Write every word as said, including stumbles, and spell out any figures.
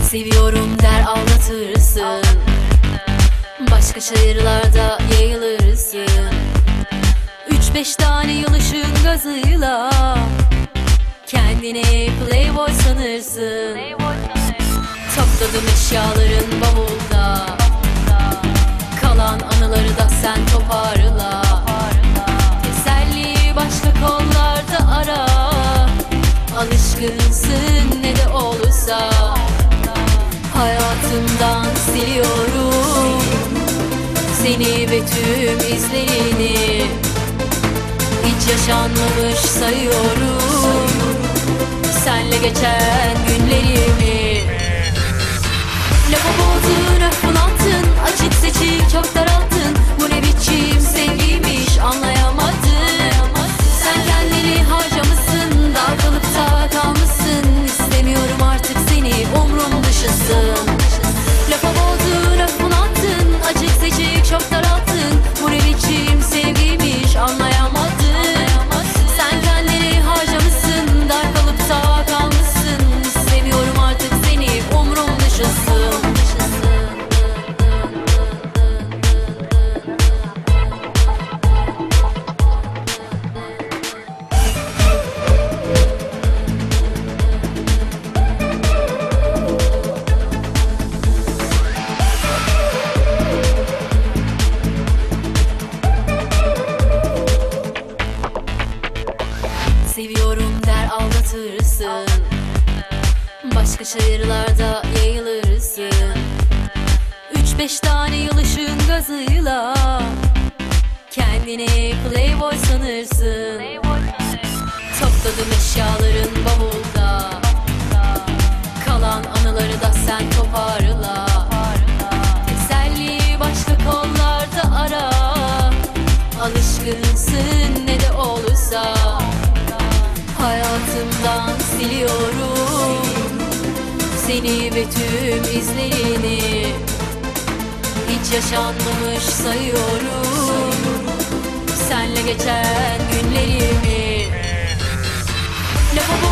Seviyorum der aldatırsın, başka şehirlerde yayılırsın. Üç beş tane yıl ışığın gazıyla kendini playboy sanırsın. Topladım eşyaların bavulda, kalan anıları da sen toparla. Teselli başka kollarda ara, alışkınsın ne de olursa. Hayatımdan siliyorum seni ve tüm izlerini, hiç yaşanmamış sayıyorum senle geçen günlerimi. Lafa bozdun, öfkün attın, açık seçik çok daralttın. Bu ne biçim sevgiymiş anlayamadın. Sen kendini harcamışsın, dargılıp da kalmışsın. İstemiyorum artık seni, umrum dışısın. Lafa bozdun, öfkün attın, açık seçik çok daralttın. Bu ne biçim sevgiymiş anlayamadın. Sen kendini harcamışsın, dargılıp da kalmışsın. İstemiyorum artık seni, umrum dışısın. Seviyorum der aldatırsın, başka şehirlerde yayılırsın. Üç beş tane yıl ışığın gazıyla kendini playboy sanırsın. Topladım eşyaların bavulda, kalan anıları da sen toparla. Teselli başka kollarda ara, alışkınsın ne de olursa. Hayatımdan siliyorum seni ve tüm izlerini, hiç yaşanmamış sayıyorum senle geçen günlerimi. Lafa